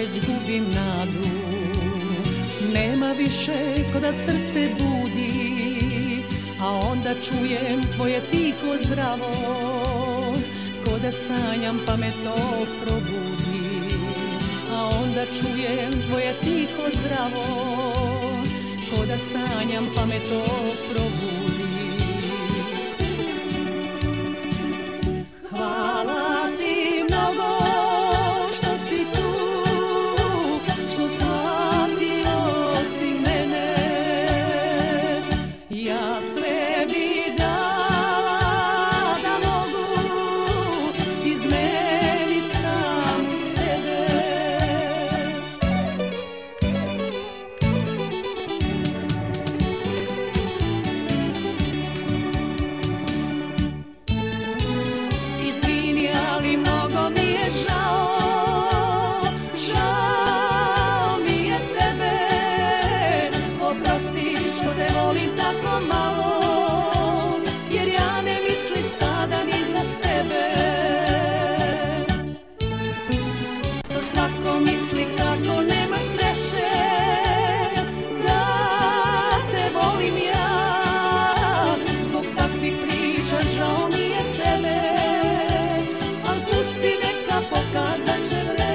već gubim nadu. Nema više ko da srce budi, a onda čujem tvoje tiho zdravo, ko da sanjam pa me to probudi. A onda čujem tvoje tiho zdravo, ko da sanjam pa me to probudi. Hvala ti mnogo što si tu, što shvatio si mene. Ja sve bi dala da mogu izmenit sam sebe. Izvini, ali mnogo mi je žao, žao mi je tebe. Oprosti što te volim tako malo, jer ja ne mislim sada ni za sebe. Za svako misli kako nemaš sreće da te volim ja. Zbog takvih priča žao mi je tebe, al pusti neka pokazat će vreme.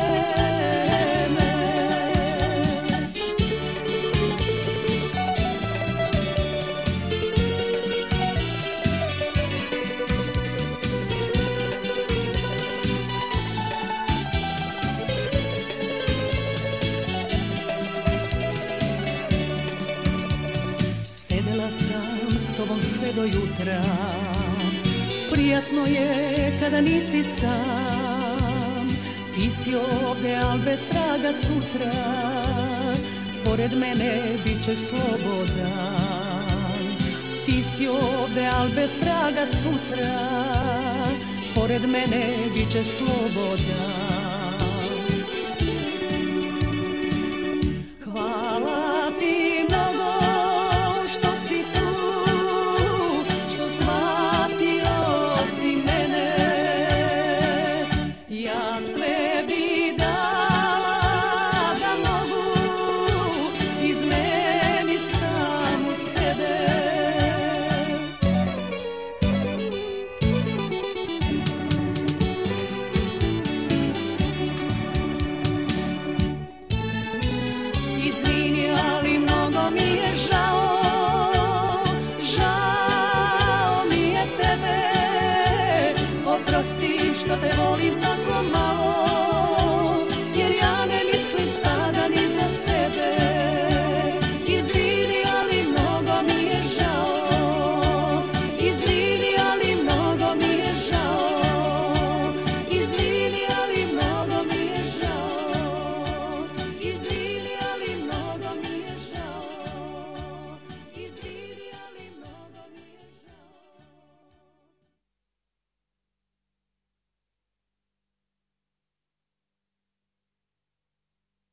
Sedela sam s tobom sve do jutra, prijatno je kada nisi sam. Ti si ovde, al bez traga sutra, pored mene bit ćeš slobodan. Ti si ovde, al bez traga sutra, pored mene bit ćeš slobodan.